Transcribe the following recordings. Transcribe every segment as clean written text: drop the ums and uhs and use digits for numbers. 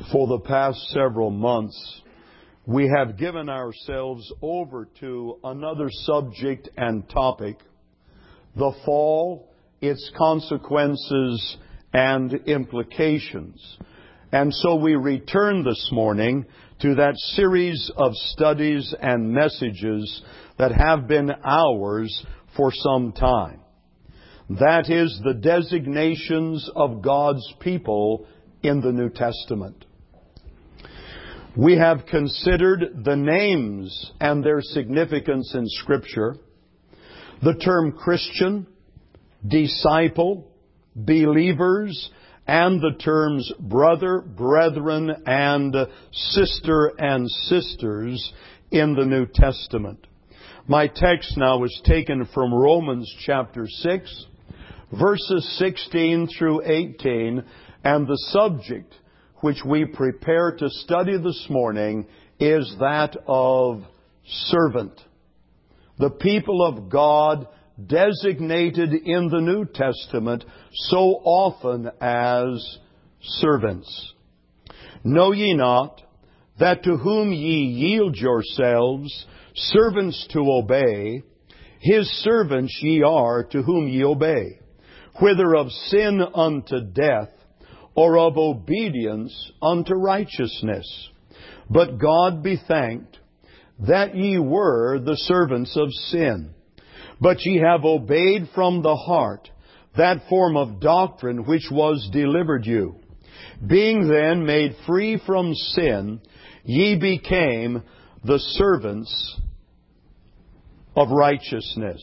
For the past several months, we have given ourselves over to another subject and topic, the fall, its consequences and implications. And so we return this morning to that series of studies and messages that have been ours for some time. That is the designations of God's people in the New Testament. We have considered the names and their significance in Scripture, the term Christian, disciple, believers, and the terms brother, brethren, and sister and sisters in the New Testament. My text now is taken from Romans chapter 6, verses 16 through 18, and the subject which we prepare to study this morning is that of servant. The people of God designated in the New Testament so often as servants. Know ye not that to whom ye yield yourselves servants to obey, his servants ye are to whom ye obey, whether of sin unto death, or of obedience unto righteousness. But God be thanked that ye were the servants of sin. But ye have obeyed from the heart that form of doctrine which was delivered you. Being then made free from sin, ye became the servants of righteousness.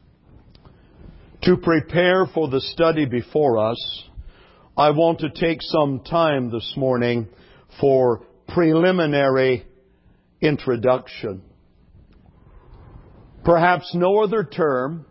To prepare for the study before us, I want to take some time this morning for preliminary introduction. Perhaps no other term,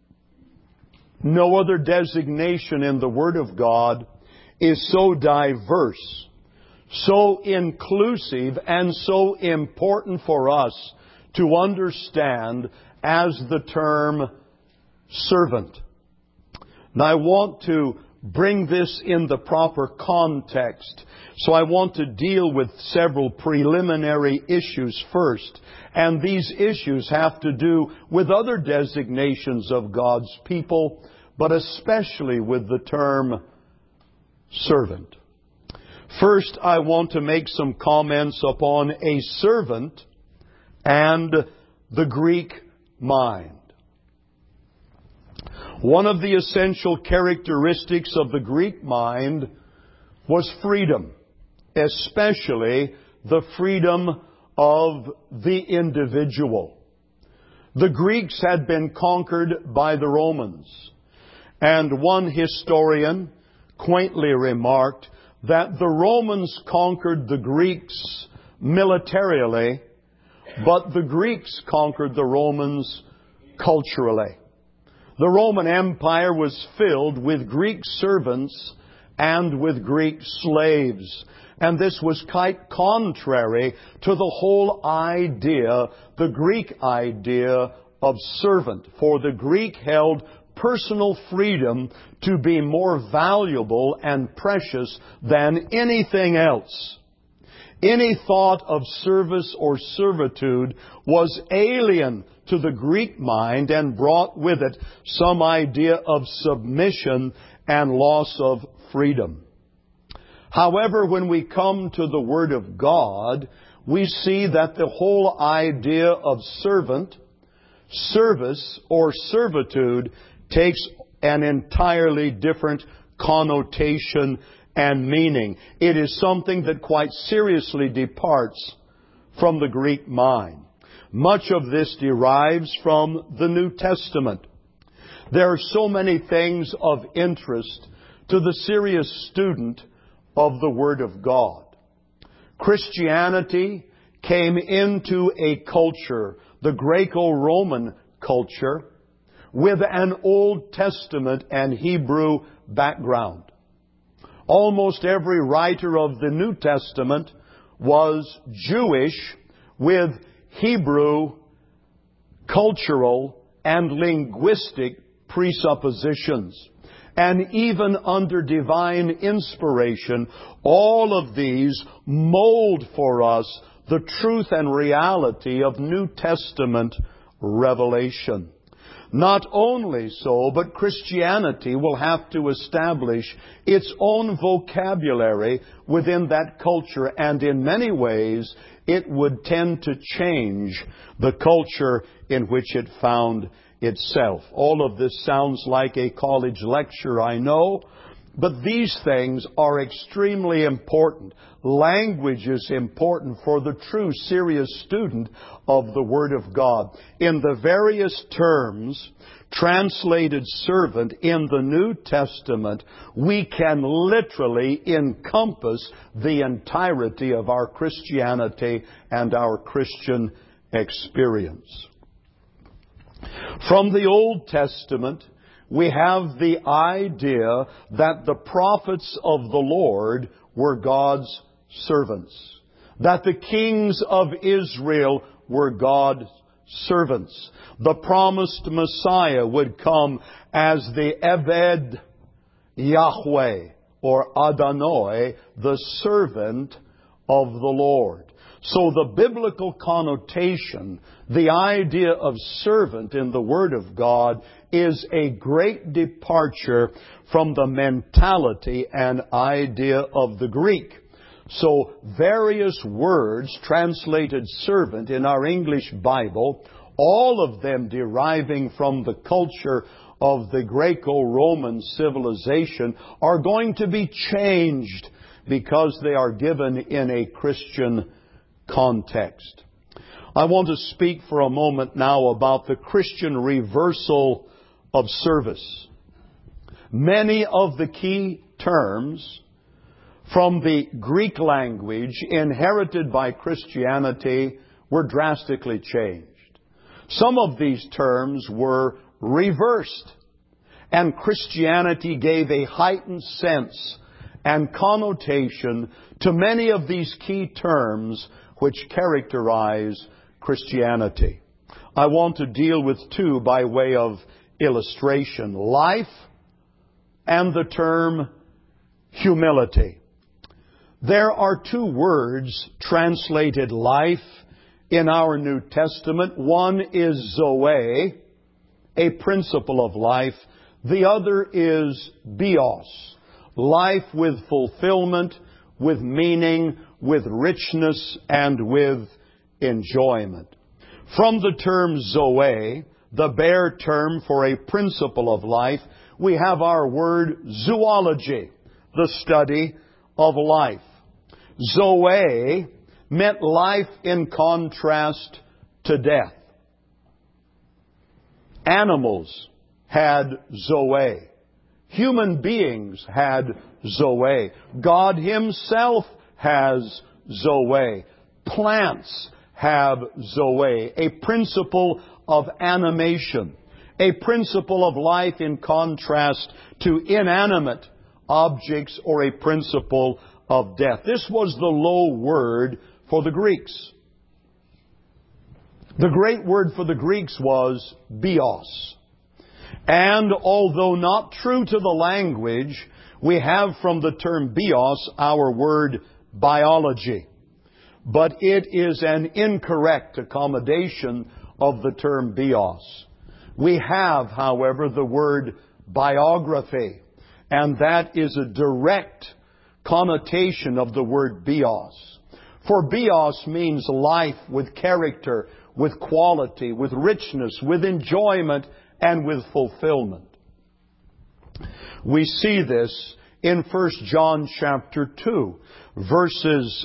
no other designation in the Word of God is so diverse, so inclusive, and so important for us to understand as the term servant. Now I want to bring this in the proper context. So I want to deal with several preliminary issues first. And these issues have to do with other designations of God's people, but especially with the term servant. First, I want to make some comments upon a servant and the Greek mind. One of the essential characteristics of the Greek mind was freedom, especially the freedom of the individual. The Greeks had been conquered by the Romans, and one historian quaintly remarked that the Romans conquered the Greeks militarily, but the Greeks conquered the Romans culturally. The Roman Empire was filled with Greek servants and with Greek slaves. And this was quite contrary to the whole idea, the Greek idea of servant. For the Greek held personal freedom to be more valuable and precious than anything else. Any thought of service or servitude was alien to the Greek mind and brought with it some idea of submission and loss of freedom. However, when we come to the Word of God, we see that the whole idea of servant, service, or servitude takes an entirely different connotation and meaning. It is something that quite seriously departs from the Greek mind. Much of this derives from the New Testament. There are so many things of interest to the serious student of the Word of God. Christianity came into a culture, the Greco-Roman culture, with an Old Testament and Hebrew background. Almost every writer of the New Testament was Jewish with Hebrew cultural and linguistic presuppositions. and even under divine inspiration, all of these mold for us the truth and reality of New Testament revelation. Not only so, but Christianity will have to establish its own vocabulary within that culture, and in many ways it would tend to change the culture in which it found itself. All of this sounds like a college lecture, I know, but these things are extremely important. Language is important for the true, serious student of the Word of God. In the various terms translated servant in the New Testament, we can literally encompass the entirety of our Christianity and our Christian experience. From the Old Testament, we have the idea that the prophets of the Lord were God's servants, that the kings of Israel were God's servants. The promised Messiah would come as the Eved Yahweh, or Adonai, the servant of the Lord. So the biblical connotation, the idea of servant in the Word of God, is a great departure from the mentality and idea of the Greek. So various words translated servant in our English Bible, all of them deriving from the culture of the Greco-Roman civilization, are going to be changed because they are given in a Christian context. I want to speak for a moment now about the Christian reversal of service. Many of the key terms from the Greek language inherited by Christianity were drastically changed. Some of these terms were reversed, and Christianity gave a heightened sense and connotation to many of these key terms which characterize Christianity. I want to deal with two by way of illustration: life and the term humility. There are two words translated life in our New Testament. One is Zoe, a principle of life. The other is bios, life with fulfillment, with meaning, with richness, and with enjoyment. From the term Zoe, the bare term for a principle of life, we have our word zoology, the study of life. Zoe meant life in contrast to death. Animals had Zoe. Human beings had Zoe. God Himself has Zoe. Plants have Zoe, a principle of animation, a principle of life in contrast to inanimate objects, or a principle of death. This was the low word for the Greeks. The great word for the Greeks was bios. And although not true to the language, we have from the term bios our word biology. But it is an incorrect accommodation of the term bios. We have, however, the word biography, and that is a direct connotation of the word bios. For bios means life with character, with quality, with richness, with enjoyment, and with fulfillment. We see this in 1 John chapter 2, verses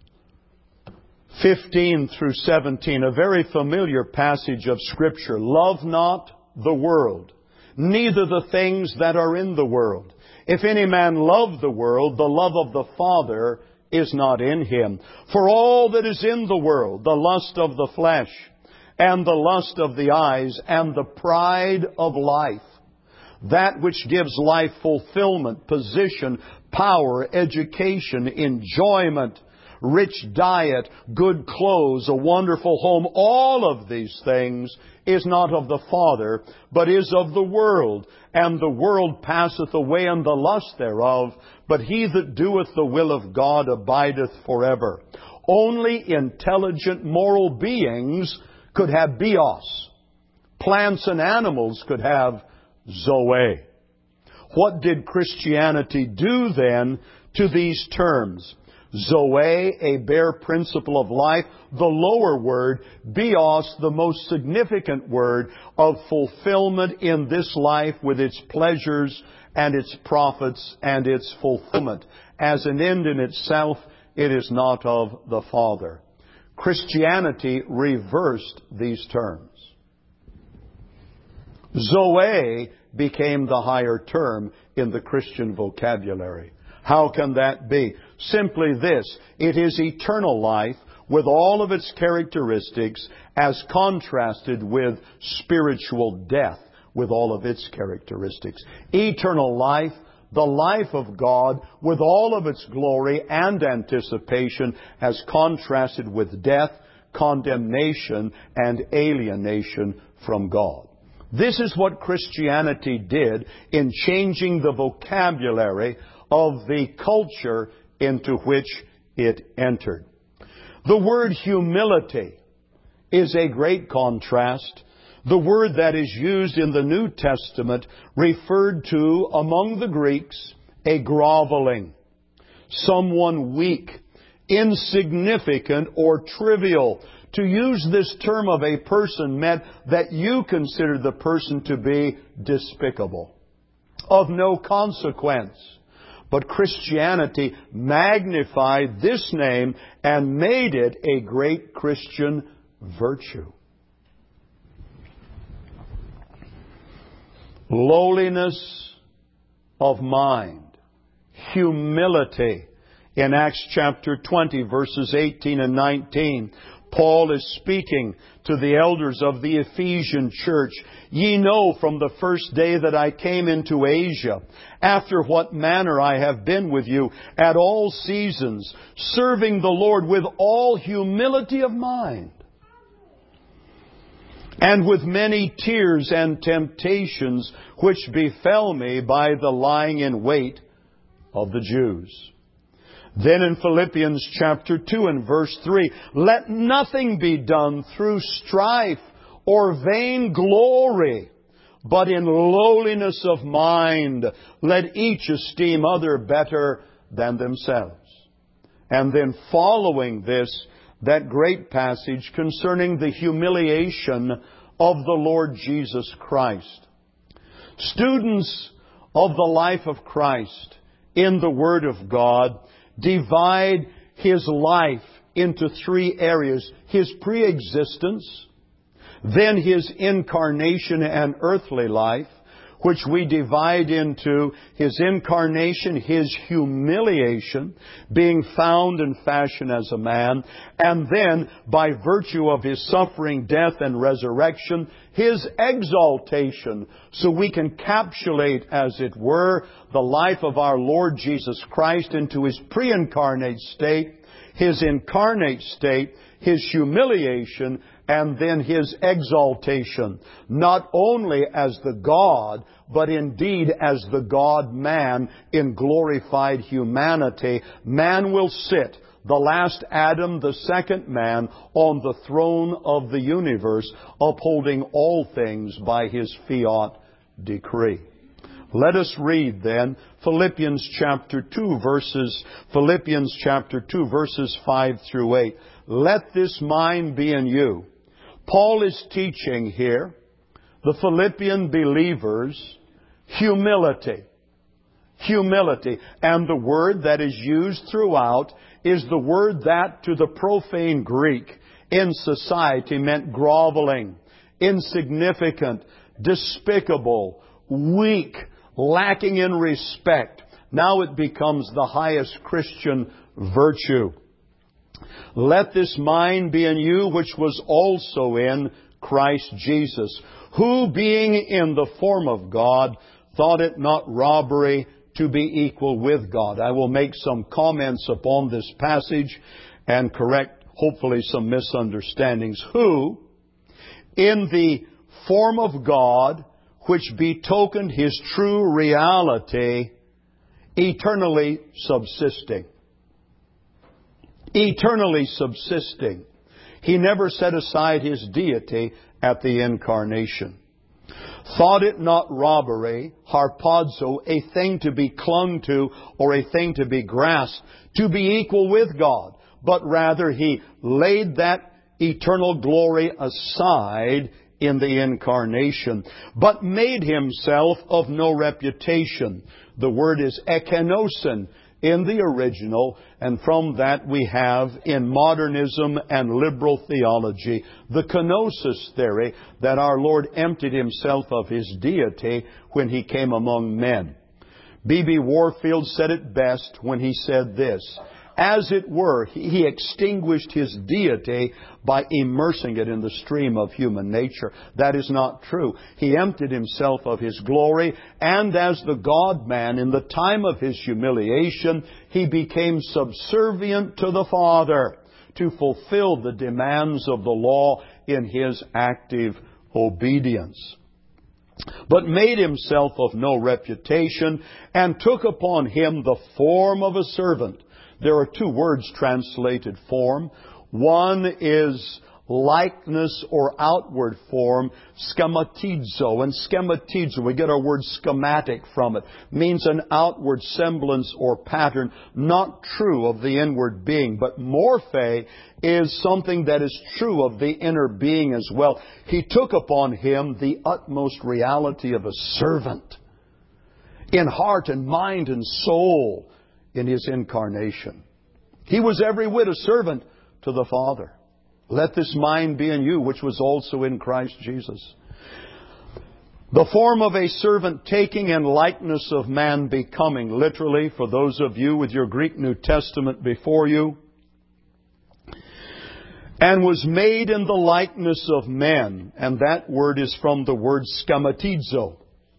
15 through 17, a very familiar passage of Scripture. Love not the world, neither the things that are in the world. If any man love the world, the love of the Father is not in him. For all that is in the world, the lust of the flesh, and the lust of the eyes, and the pride of life, that which gives life fulfillment, position, power, education, enjoyment, rich diet, good clothes, a wonderful home, all of these things is not of the Father, but is of the world. And the world passeth away and the lust thereof, but he that doeth the will of God abideth forever. Only intelligent moral beings could have bios. Plants and animals could have zoe. What did Christianity do then to these terms? Zoe, a bare principle of life, the lower word, bios, the most significant word of fulfillment in this life with its pleasures and its profits and its fulfillment. As an end in itself, it is not of the Father. Christianity reversed these terms. Zoe became the higher term in the Christian vocabulary. How can that be? Simply this: it is eternal life with all of its characteristics as contrasted with spiritual death with all of its characteristics. Eternal life, the life of God with all of its glory and anticipation as contrasted with death, condemnation, and alienation from God. This is what Christianity did in changing the vocabulary of the culture into which it entered. The word humility is a great contrast. The word that is used in the New Testament referred to among the Greeks a groveling, someone weak, insignificant, or trivial. To use this term of a person meant that you consider the person to be despicable, of no consequence. But Christianity magnified this name and made it a great Christian virtue. Lowliness of mind, humility. In Acts chapter 20, verses 18 and 19, Paul is speaking to the elders of the Ephesian church. Ye know from the first day that I came into Asia, after what manner I have been with you at all seasons, serving the Lord with all humility of mind, and with many tears and temptations which befell me by the lying in wait of the Jews. Then in Philippians chapter 2 and verse 3, let nothing be done through strife or vain glory, but in lowliness of mind, let each esteem other better than themselves. And then following this, that great passage concerning the humiliation of the Lord Jesus Christ. Students of the life of Christ in the Word of God divide His life into three areas: His pre-existence, then His incarnation and earthly life, which we divide into His incarnation, His humiliation, being found and fashioned as a man, and then, by virtue of His suffering, death, and resurrection, His exaltation. So we can capsulate, as it were, the life of our Lord Jesus Christ into His pre-incarnate state, His incarnate state, His humiliation, and then His exaltation, not only as the God, but indeed as the God-man in glorified humanity. Man will sit, the last Adam, the second man, on the throne of the universe, upholding all things by His fiat decree. Let us read then Philippians chapter 2 verses 5 through 8. Let this mind be in you. Paul is teaching here the Philippian believers humility. Humility. And the word that is used throughout is the word that to the profane Greek in society meant groveling, insignificant, despicable, weak, lacking in respect. Now it becomes the highest Christian virtue. Let this mind be in you, which was also in Christ Jesus, who being in the form of God, thought it not robbery to be equal with God. I will make some comments upon this passage and correct, hopefully, some misunderstandings. Who, in the form of God, which betokened His true reality, eternally subsisting. Eternally subsisting. He never set aside His deity at the incarnation. Thought it not robbery, harpazo, a thing to be clung to or a thing to be grasped, to be equal with God, but rather He laid that eternal glory aside in the incarnation, but made Himself of no reputation. The word is ekenosin in the original, and from that we have in modernism and liberal theology the kenosis theory that our Lord emptied Himself of His deity when He came among men. B.B. Warfield said it best when he said this: as it were, He extinguished His deity by immersing it in the stream of human nature. That is not true. He emptied Himself of His glory, and as the God-man, in the time of His humiliation, He became subservient to the Father to fulfill the demands of the law in His active obedience. But made Himself of no reputation, and took upon Him the form of a servant. There are two words translated form. One is likeness or outward form, schematizo. And schematizo, we get our word schematic from it, means an outward semblance or pattern, not true of the inward being. But morphe is something that is true of the inner being as well. He took upon Him the utmost reality of a servant in heart and mind and soul in His incarnation. He was every whit a servant to the Father. Let this mind be in you, which was also in Christ Jesus. The form of a servant taking and likeness of man becoming. Literally, for those of you with your Greek New Testament before you. And was made in the likeness of men. And that word is from the word schematizo.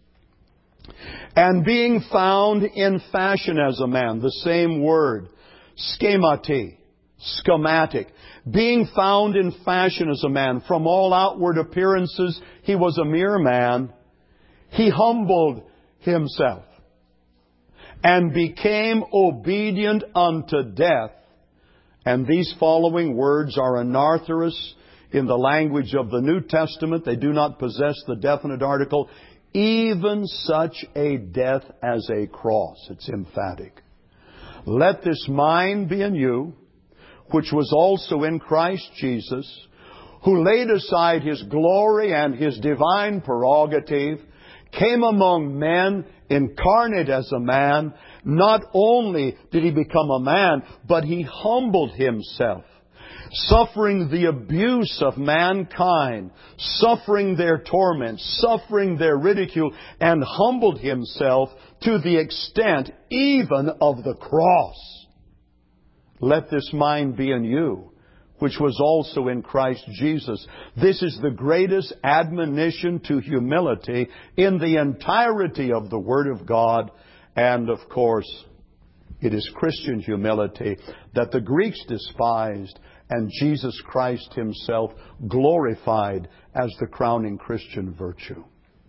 And being found in fashion as a man, the same word, schemati, schematic. Being found in fashion as a man, from all outward appearances, He was a mere man. He humbled Himself and became obedient unto death. And these following words are anarthrous in the language of the New Testament. They do not possess the definite article. Even such a death as a cross. It's emphatic. Let this mind be in you, which was also in Christ Jesus, who laid aside His glory and His divine prerogative, came among men, incarnate as a man. Not only did He become a man, but He humbled Himself, suffering the abuse of mankind, suffering their torment, suffering their ridicule, and humbled Himself to the extent even of the cross. Let this mind be in you, which was also in Christ Jesus. This is the greatest admonition to humility in the entirety of the Word of God. And of course, it is Christian humility that the Greeks despised and Jesus Christ Himself glorified as the crowning Christian virtue.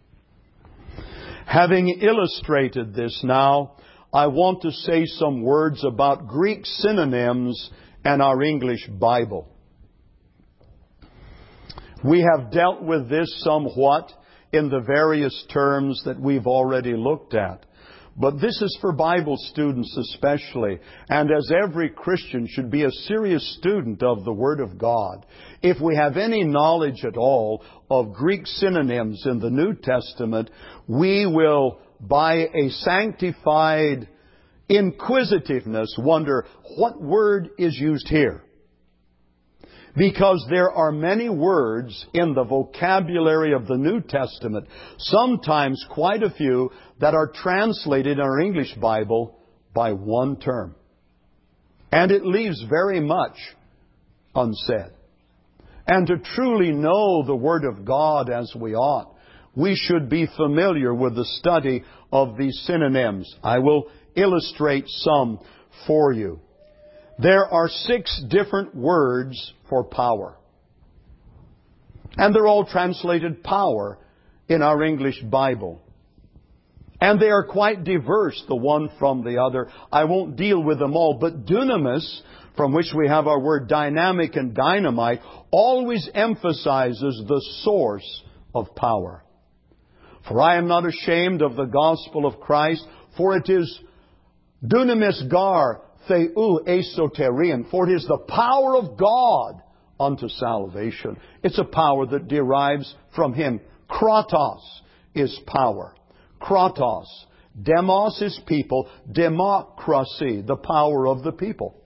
Having illustrated this now, I want to say some words about Greek synonyms and our English Bible. We have dealt with this somewhat in the various terms that we've already looked at. But this is for Bible students especially, and as every Christian should be a serious student of the Word of God. If we have any knowledge at all of Greek synonyms in the New Testament, we will, by a sanctified inquisitiveness, wonder what word is used here. Because there are many words in the vocabulary of the New Testament, sometimes quite a few, that are translated in our English Bible by one term. And it leaves very much unsaid. And to truly know the Word of God as we ought, we should be familiar with the study of these synonyms. I will illustrate some for you. There are 6 different words for power. And they're all translated power in our English Bible. And they are quite diverse, the one from the other. I won't deal with them all, but dunamis, from which we have our word dynamic and dynamite, always emphasizes the source of power. For I am not ashamed of the gospel of Christ, for it is dunamis gar theou esoterion, for it is the power of God unto salvation. It's a power that derives from Him. Kratos is power. Kratos. Demos is people. Democracy, the power of the people.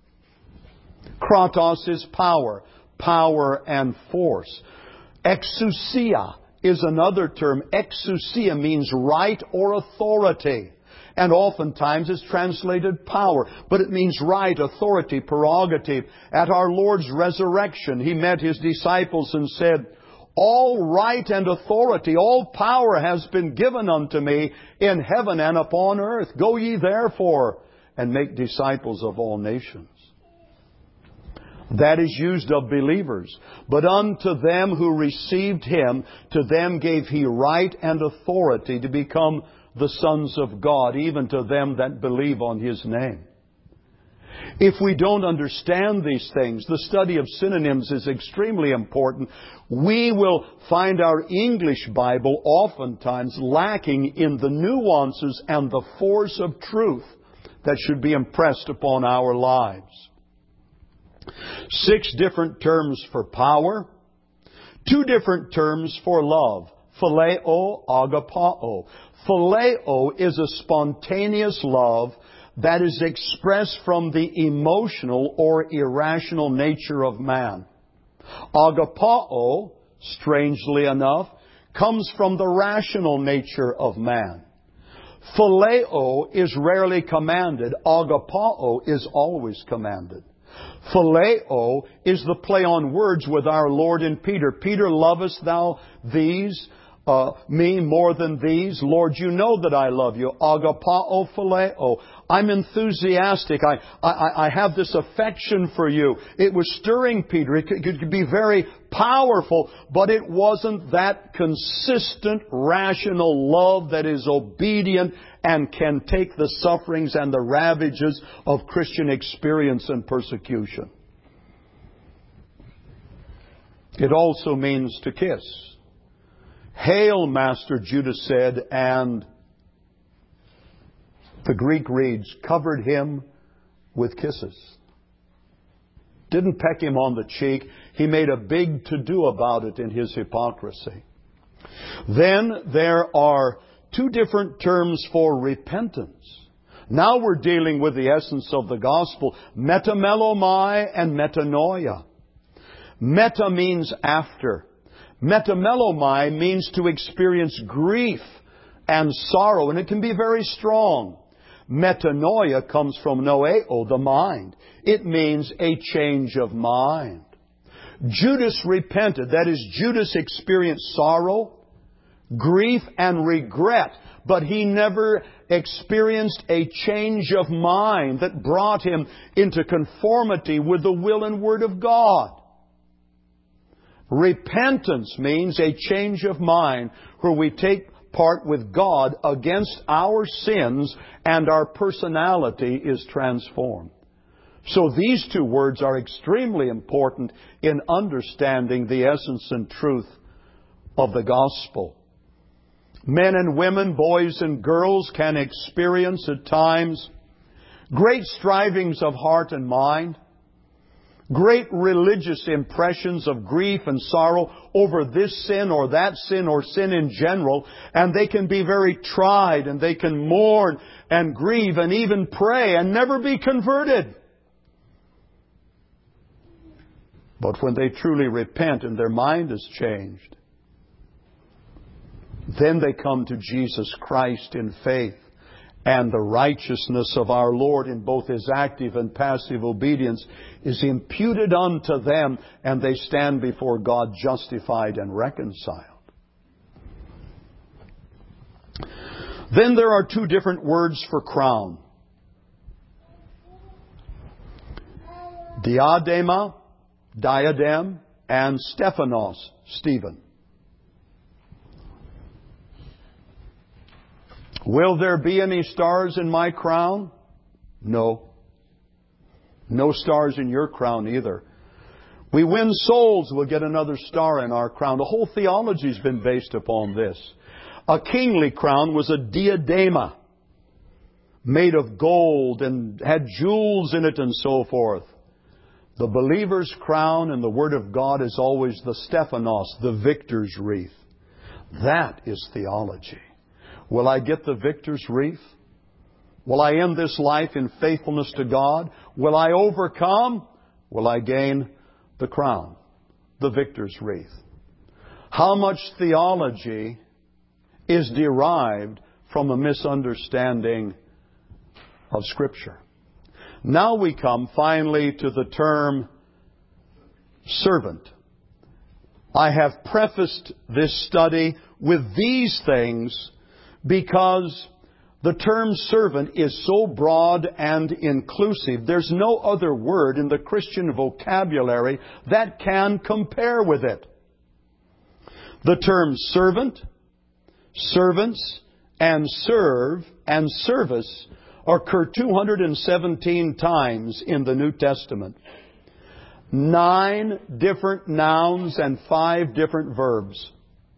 Kratos is power. Power and force. Exousia is another term. Exousia means right or authority. And oftentimes it's translated power. But it means right, authority, prerogative. At our Lord's resurrection, He met His disciples and said, all right and authority, all power has been given unto me in heaven and upon earth. Go ye therefore and make disciples of all nations. That is used of believers. But unto them who received Him, to them gave He right and authority to become the sons of God, even to them that believe on His name. If we don't understand these things, the study of synonyms is extremely important. We will find our English Bible oftentimes lacking in the nuances and the force of truth that should be impressed upon our lives. 6 different terms for power. 2 different terms for love. Phileo, agapao. Phileo is a spontaneous love that is expressed from the emotional or irrational nature of man. Agapao, strangely enough, comes from the rational nature of man. Phileo is rarely commanded. Agapao is always commanded. Phileo is the play on words with our Lord and Peter. Peter, lovest thou these? Me more than these? Lord, you know that I love you. Agapao phileo. I'm enthusiastic. I have this affection for you. It was stirring Peter. It could be very powerful, but it wasn't that consistent, rational love that is obedient and can take the sufferings and the ravages of Christian experience and persecution. It also means to kiss. Hail, Master, Judas said, and the Greek reads, covered him with kisses. Didn't peck him on the cheek. He made a big to-do about it in his hypocrisy. Then there are 2 different terms for repentance. Now we're dealing with the essence of the gospel. Metamelomai and metanoia. Meta means after. Metamelomai means to experience grief and sorrow, and it can be very strong. Metanoia comes from noeo, the mind. It means a change of mind. Judas repented. That is, Judas experienced sorrow, grief, and regret, but he never experienced a change of mind that brought him into conformity with the will and word of God. Repentance means a change of mind where we take part with God against our sins and our personality is transformed. So these 2 words are extremely important in understanding the essence and truth of the gospel. Men and women, boys and girls can experience at times great strivings of heart and mind, great religious impressions of grief and sorrow over this sin or that sin or sin in general, and they can be very tried and they can mourn and grieve and even pray and never be converted. But when they truly repent and their mind is changed, then they come to Jesus Christ in faith, and the righteousness of our Lord in both His active and passive obedience is imputed unto them, and they stand before God justified and reconciled. Then there are two different words for crown. Diadema, diadem, and Stephanos, Stephen. Will there be any stars in my crown? No. No stars in your crown either. We win souls, we'll get another star in our crown. The whole theology's been based upon this. A kingly crown was a diadema, made of gold and had jewels in it and so forth. The believer's crown in the Word of God is always the Stephanos, the victor's wreath. That is theology. Will I get the victor's wreath? Will I end this life in faithfulness to God? Will I overcome? Will I gain the crown, the victor's wreath? How much theology is derived from a misunderstanding of Scripture? Now we come finally to the term servant. I have prefaced this study with these things because the term servant is so broad and inclusive. There's no other word in the Christian vocabulary that can compare with it. The terms servant, servants, and serve, and service occur 217 times in the New Testament. 9 different nouns and 5 different verbs.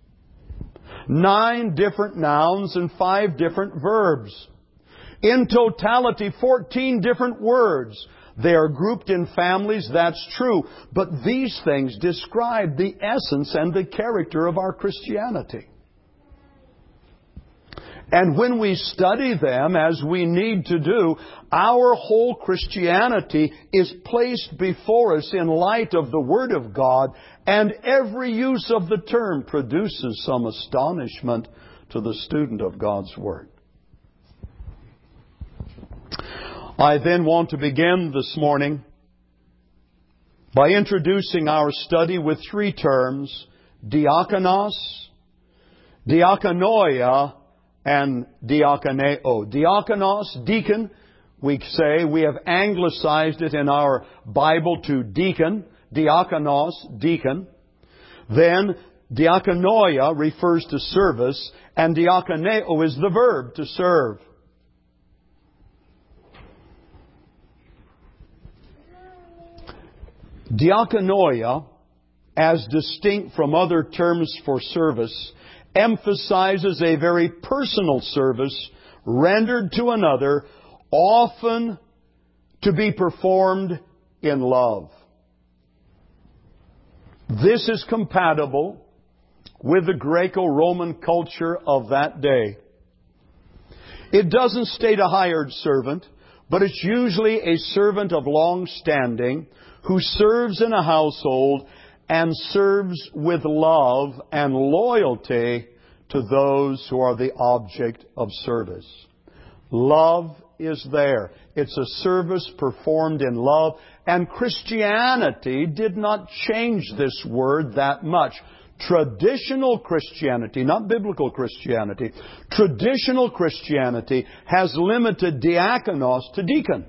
9 different nouns and 5 different verbs. In totality, 14 different words. They are grouped in families, that's true. But these things describe the essence and the character of our Christianity. And when we study them, as we need to do, our whole Christianity is placed before us in light of the Word of God, and every use of the term produces some astonishment to the student of God's Word. I then want to begin this morning by introducing our study with 3 terms: diakonos, diakonoia, and diakoneo. Diakonos, deacon, we say, we have anglicized it in our Bible to deacon. Diakonos, deacon. Then diakonoia refers to service, and diakoneo is the verb to serve. Diakonoia, as distinct from other terms for service, emphasizes a very personal service rendered to another, often to be performed in love. This is compatible with the Greco-Roman culture of that day. It doesn't state a hired servant, but it's usually a servant of long standing who serves in a household and serves with love and loyalty to those who are the object of service. Love is there. It's a service performed in love, and Christianity did not change this word that much. Traditional Christianity, not biblical Christianity, traditional Christianity has limited diakonos to deacon.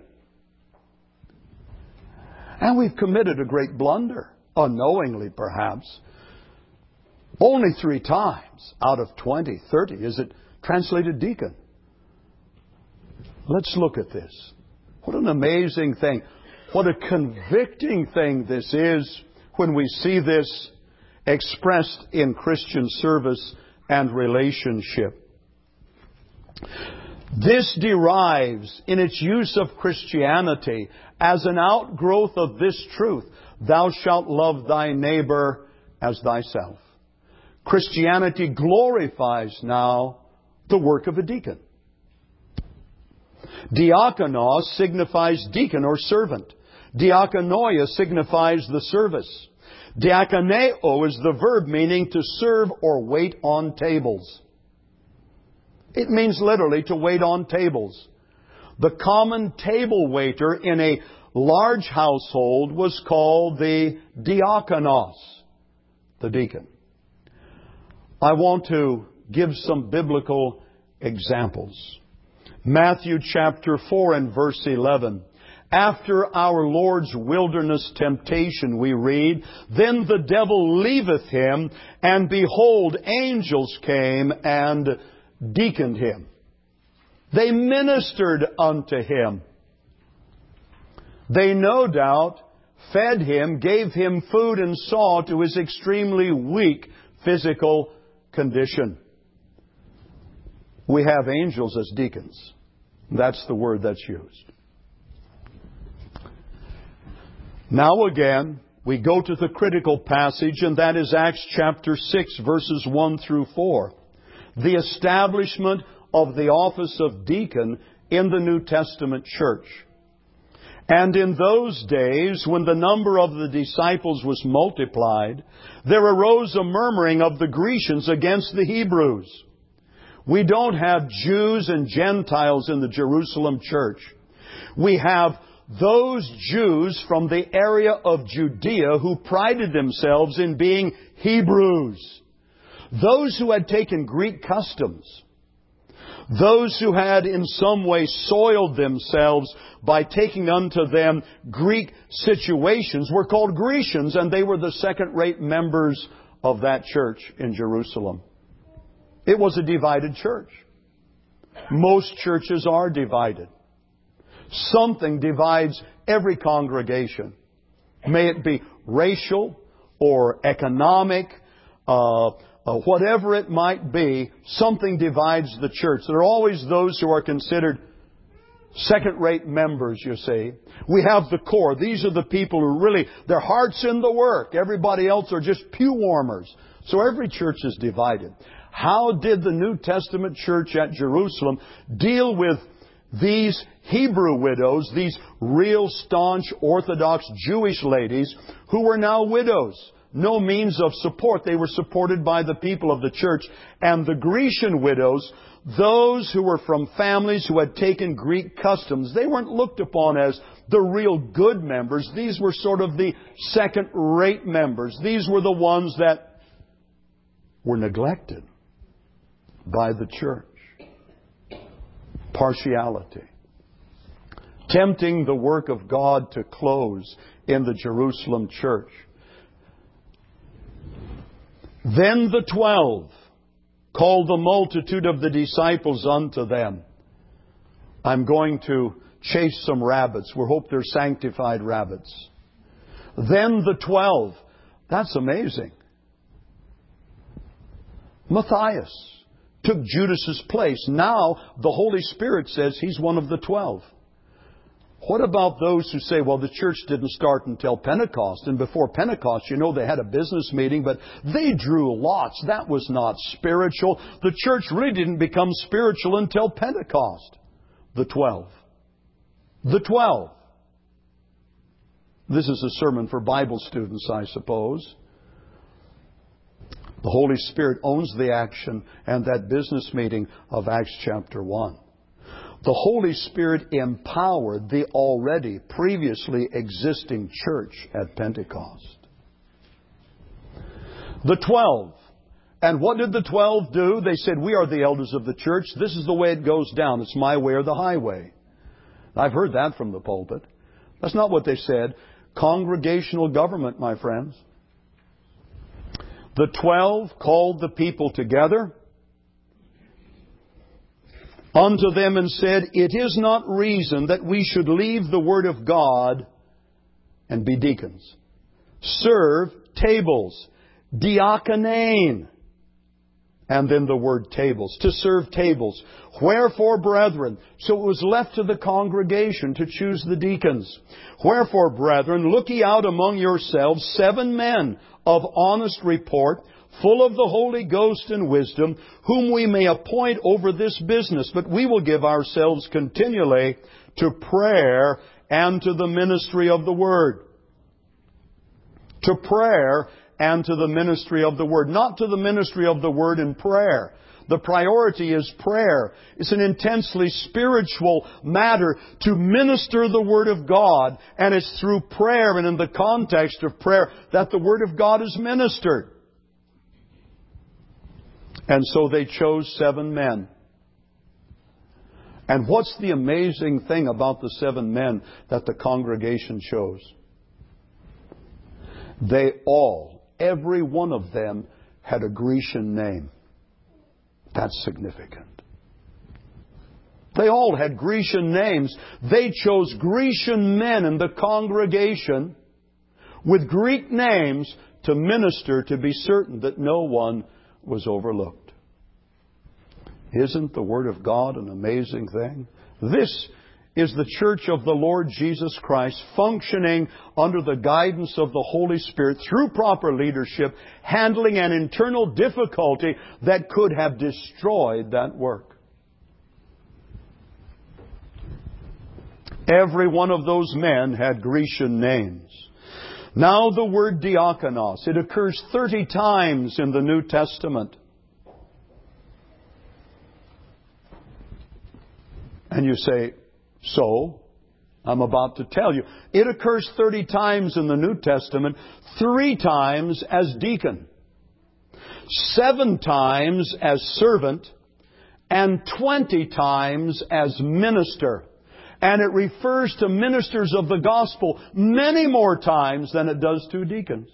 And we've committed a great blunder. Unknowingly, perhaps. Only 3 times out of 20, 30 is it translated deacon. Let's look at this. What an amazing thing. What a convicting thing this is when we see this expressed in Christian service and relationship. This derives in its use of Christianity as an outgrowth of this truth: thou shalt love thy neighbor as thyself. Christianity glorifies now the work of a deacon. Diakonos signifies deacon or servant. Diakonoia signifies the service. Diakoneo is the verb meaning to serve or wait on tables. It means literally to wait on tables. The common table waiter in a large household was called the diakonos, the deacon. I want to give some biblical examples. Matthew chapter 4 and verse 11. After our Lord's wilderness temptation, we read, Then the devil leaveth him, and behold, angels came and deaconed him. They ministered unto him. They no doubt fed him, gave him food, and saw to his extremely weak physical condition. We have angels as deacons. That's the word that's used. Now again, we go to the critical passage, and that is Acts chapter 6, verses 1 through 4. The establishment of the office of deacon in the New Testament church. And in those days, when the number of the disciples was multiplied, there arose a murmuring of the Grecians against the Hebrews. We don't have Jews and Gentiles in the Jerusalem church. We have those Jews from the area of Judea who prided themselves in being Hebrews. Those who had taken Greek customs. Those who had in some way soiled themselves by taking unto them Greek situations were called Grecians, and they were the second-rate members of that church in Jerusalem. It was a divided church. Most churches are divided. Something divides every congregation. May it be racial or economic, whatever it might be, something divides the church. There are always those who are considered second-rate members, you see. We have the core. These are the people who really, their heart's in the work. Everybody else are just pew warmers. So every church is divided. How did the New Testament church at Jerusalem deal with these Hebrew widows, these real staunch Orthodox Jewish ladies who were now widows? No means of support. They were supported by the people of the church. And the Grecian widows, those who were from families who had taken Greek customs, they weren't looked upon as the real good members. These were sort of the second-rate members. These were the ones that were neglected by the church. Partiality. Tempting the work of God to close in the Jerusalem church. Then the 12 called the multitude of the disciples unto them. I'm going to chase some rabbits. We hope they're sanctified rabbits. Then the 12. That's amazing. Matthias took Judas's place. Now the Holy Spirit says he's one of the 12. What about those who say, well, the church didn't start until Pentecost, and before Pentecost, they had a business meeting, but they drew lots. That was not spiritual. The church really didn't become spiritual until Pentecost. The 12. The 12. This is a sermon for Bible students, I suppose. The Holy Spirit owns the action and that business meeting of Acts chapter 1. The Holy Spirit empowered the already previously existing church at Pentecost. The 12. And what did the 12 do? They said, we are the elders of the church. This is the way it goes down. It's my way or the highway. I've heard that from the pulpit. That's not what they said. Congregational government, my friends. The 12 called the people together unto them and said, it is not reason that we should leave the word of God and be deacons. Serve tables. Diakonein. And then the word tables. To serve tables. Wherefore, brethren. So it was left to the congregation to choose the deacons. Wherefore, brethren, look ye out among yourselves 7 men of honest report, full of the Holy Ghost and wisdom, whom we may appoint over this business. But we will give ourselves continually to prayer and to the ministry of the Word. To prayer and to the ministry of the Word. Not to the ministry of the Word in prayer. The priority is prayer. It's an intensely spiritual matter to minister the Word of God. And it's through prayer and in the context of prayer that the Word of God is ministered. And so they chose 7 men. And what's the amazing thing about the 7 men that the congregation chose? They all, every one of them, had a Grecian name. That's significant. They all had Grecian names. They chose Grecian men in the congregation with Greek names to minister, to be certain that no one was overlooked. Isn't the Word of God an amazing thing? This is the church of the Lord Jesus Christ, functioning under the guidance of the Holy Spirit through proper leadership, handling an internal difficulty that could have destroyed that work. Every one of those men had Grecian names. Now the word diakonos, it occurs 30 times in the New Testament. And you say, so? I'm about to tell you. It occurs 30 times in the New Testament, 3 times as deacon, 7 times as servant, and 20 times as minister. And it refers to ministers of the gospel many more times than it does to deacons.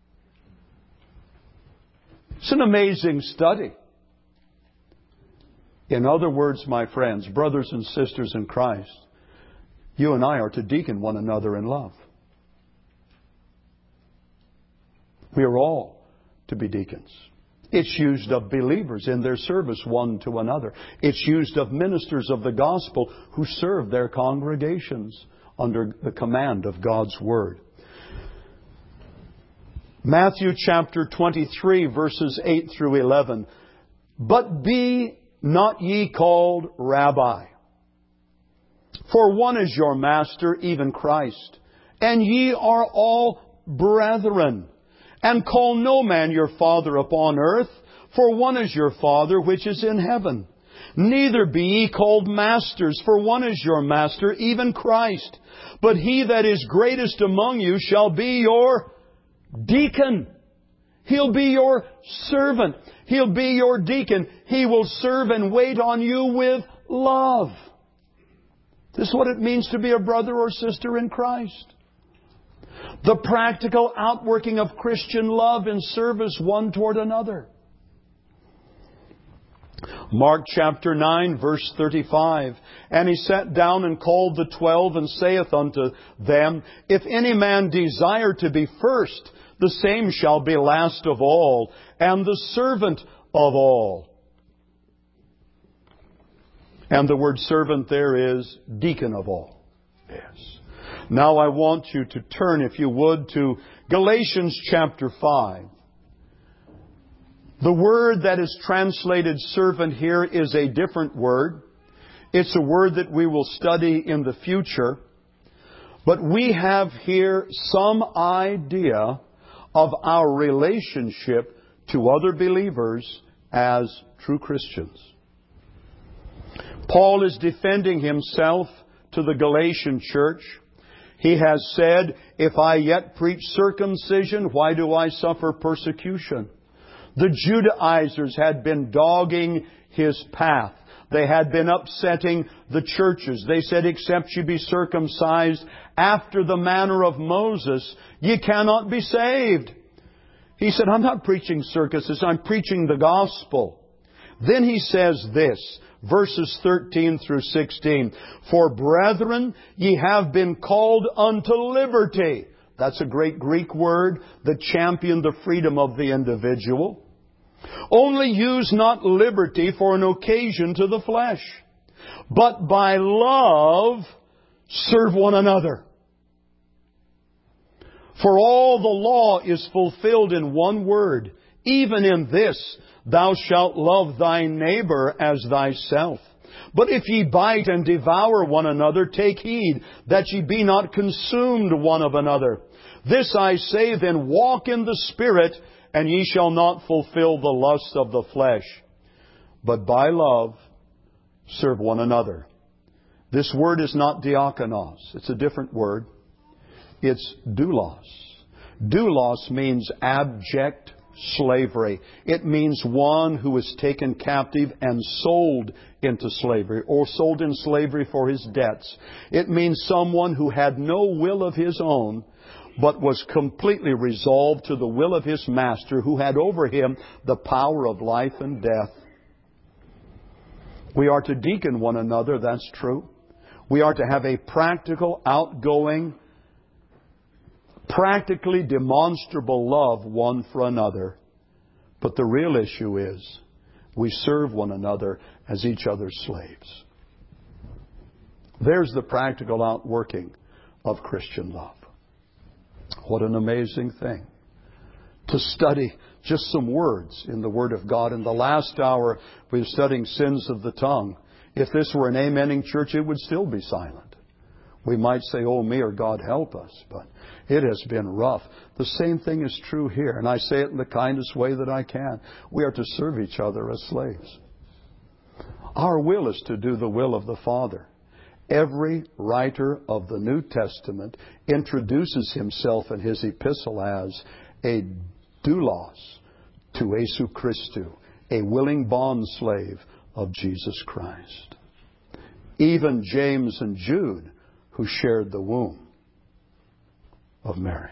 It's an amazing study. In other words, my friends, brothers and sisters in Christ, you and I are to deacon one another in love. We are all to be deacons. It's used of believers in their service one to another. It's used of ministers of the gospel who serve their congregations under the command of God's Word. Matthew chapter 23, verses 8 through 11. But be not ye called Rabbi, for one is your master, even Christ. And ye are all brethren. And call no man your father upon earth, for one is your Father which is in heaven. Neither be ye called masters, for one is your master, even Christ. But he that is greatest among you shall be your deacon. He'll be your servant. He'll be your deacon. He will serve and wait on you with love. This is what it means to be a brother or sister in Christ. The practical outworking of Christian love and service one toward another. Mark chapter 9, verse 35. And he sat down and called the 12 and saith unto them, If any man desire to be first, the same shall be last of all, and the servant of all. And the word servant there is deacon of all. Yes. Now I want you to turn, if you would, to Galatians chapter 5. The word that is translated servant here is a different word. It's a word that we will study in the future. But we have here some idea of our relationship to other believers as true Christians. Paul is defending himself to the Galatian church. He has said, If I yet preach circumcision, why do I suffer persecution? The Judaizers had been dogging his path. They had been upsetting the churches. They said, except you be circumcised after the manner of Moses, ye cannot be saved. He said, I'm not preaching circuses, I'm preaching the gospel. Then he says this, verses 13 through 16. For brethren, ye have been called unto liberty. That's a great Greek word that championed the freedom of the individual. Only use not liberty for an occasion to the flesh, but by love serve one another. For all the law is fulfilled in one word, even in this, Thou shalt love thy neighbor as thyself. But if ye bite and devour one another, take heed that ye be not consumed one of another. This I say then, walk in the Spirit, and ye shall not fulfill the lust of the flesh. But by love serve one another. This word is not diakonos. It's a different word. It's doulos. Doulos means abject slavery. It means one who is taken captive and sold into slavery, or sold in slavery for his debts. It means someone who had no will of his own, but was completely resolved to the will of his master, who had over him the power of life and death. We are to deacon one another, that's true. We are to have a practical, outgoing, practically demonstrable love one for another. But the real issue is we serve one another as each other's slaves. There's the practical outworking of Christian love. What an amazing thing to study just some words in the Word of God. In the last hour, we were studying sins of the tongue. If this were an amening church, it would still be silent. We might say, oh me, or God help us, but it has been rough. The same thing is true here, and I say it in the kindest way that I can. We are to serve each other as slaves. Our will is to do the will of the Father. Every writer of the New Testament introduces himself in his epistle as a doulos to Jesu Christu, a willing bondslave of Jesus Christ. Even James and Jude, who shared the womb of Mary.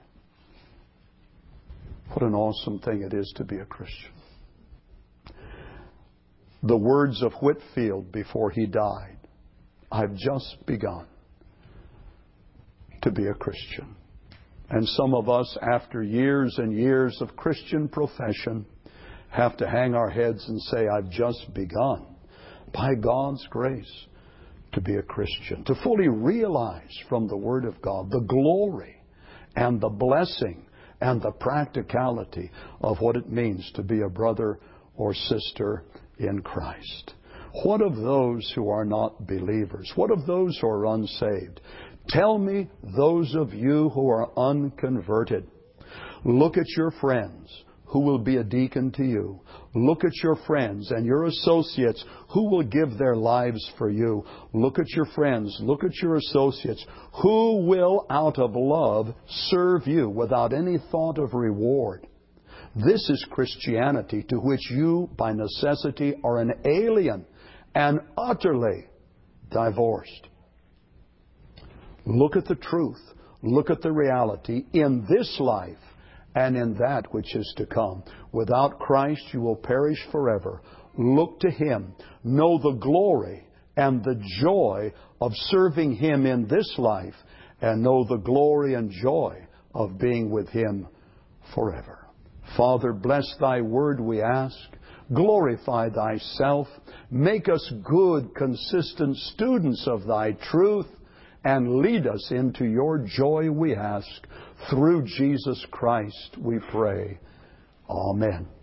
What an awesome thing it is to be a Christian. The words of Whitefield before he died, I've just begun to be a Christian. And some of us, after years and years of Christian profession, have to hang our heads and say, I've just begun, by God's grace, to be a Christian. To fully realize from the Word of God the glory and the blessing and the practicality of what it means to be a brother or sister in Christ. What of those who are not believers? What of those who are unsaved? Tell me, those of you who are unconverted. Look at your friends who will be a deacon to you. Look at your friends and your associates who will give their lives for you. Look at your friends, look at your associates who will, out of love, serve you without any thought of reward. This is Christianity, to which you, by necessity, are an alien and utterly divorced. Look at the truth. Look at the reality in this life and in that which is to come. Without Christ, you will perish forever. Look to Him. Know the glory and the joy of serving Him in this life, and know the glory and joy of being with Him forever. Father, bless Thy word, we ask. Glorify Thyself. Make us good, consistent students of Thy truth, and lead us into Your joy, we ask. Through Jesus Christ, we pray. Amen.